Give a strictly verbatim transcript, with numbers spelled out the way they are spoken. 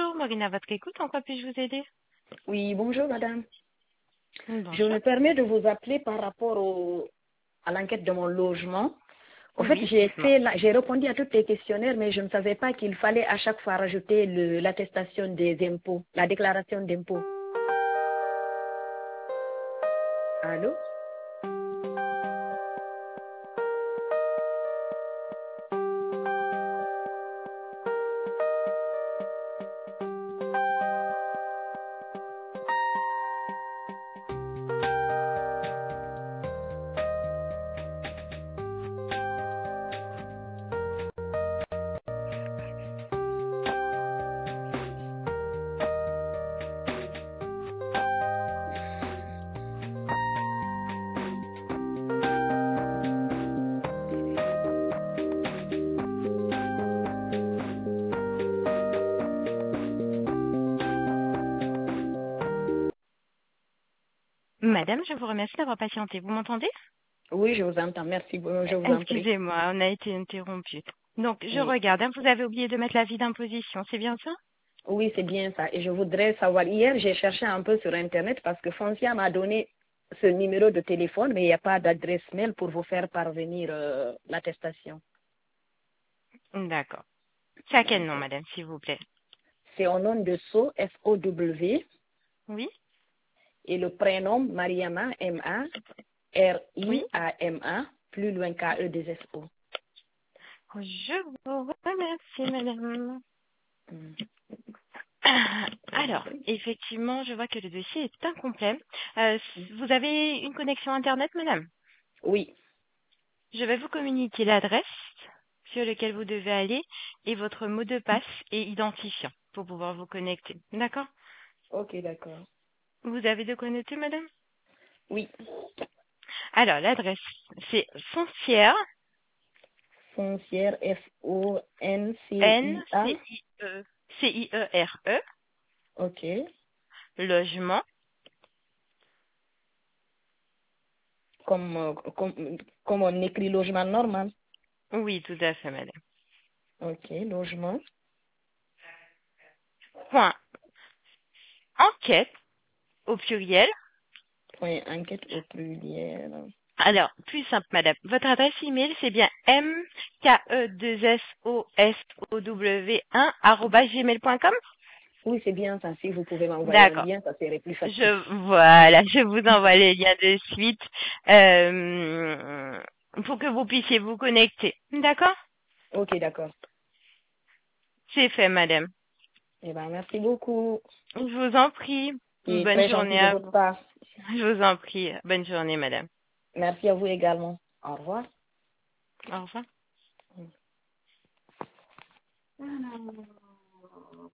Bonjour, Maureen, à votre écoute, en quoi puis-je vous aider? Oui, bonjour madame. Je Bonjour. me permets de vous appeler par rapport au, à l'enquête de mon logement. En fait, Oui, j'ai dites-moi. fait, la- j'ai répondu à tous les questionnaires, mais je ne savais pas qu'il fallait à chaque fois rajouter le- l'attestation des impôts, la déclaration d'impôts. Allô? Madame, je vous remercie d'avoir patienté. Vous m'entendez? Oui, je vous entends. Merci, je vous en prie. Excusez-moi, on a été interrompu. Donc, je Oui, regarde, hein, vous avez oublié de mettre l'avis d'imposition, c'est bien ça? oui, c'est bien ça. Et je voudrais savoir, hier, j'ai cherché un peu sur Internet parce que Foncia m'a donné ce numéro de téléphone, mais il n'y a pas d'adresse mail pour vous faire parvenir euh, l'attestation. D'accord. C'est à quel nom, D'accord. madame, s'il vous plaît? C'est au nom de So, F O W, Oui? et le prénom Mariama, M A, R I Oui? A M A, plus loin K E deux S O. Je vous remercie, madame. Hmm. Alors, effectivement, je vois que le dossier est incomplet. Euh, vous avez une connexion Internet, madame? Oui, Je vais vous communiquer l'adresse sur laquelle vous devez aller et votre mot de passe et identifiant pour pouvoir vous connecter. D'accord? ok, d'accord. Vous avez de quoi noter, madame? Oui, Alors, l'adresse, c'est foncière, foncière, F O N C I A, N-C-I-E, C-I-E-R-E, ok, logement, comme, euh, comme, comme on écrit logement normal. oui, tout à fait, madame. Ok, logement, Point, enquête, au pluriel. point enquête au pluriel. Alors, plus simple, madame. Votre adresse email, c'est bien m k e deux s o s o w un arobase gmail point com. Oui, c'est bien ça. Si vous pouvez m'envoyer un D'accord. lien, ça serait plus facile. Je voilà, je vous envoie les liens de suite euh, pour que vous puissiez vous connecter. D'accord? Ok, d'accord. C'est fait, madame. Eh ben, merci beaucoup. Je vous en prie. Et Bonne très gentil journée de à votre vous. part. Je vous en prie. Bonne journée, madame. Merci à vous également. Au revoir. Au revoir. Mm.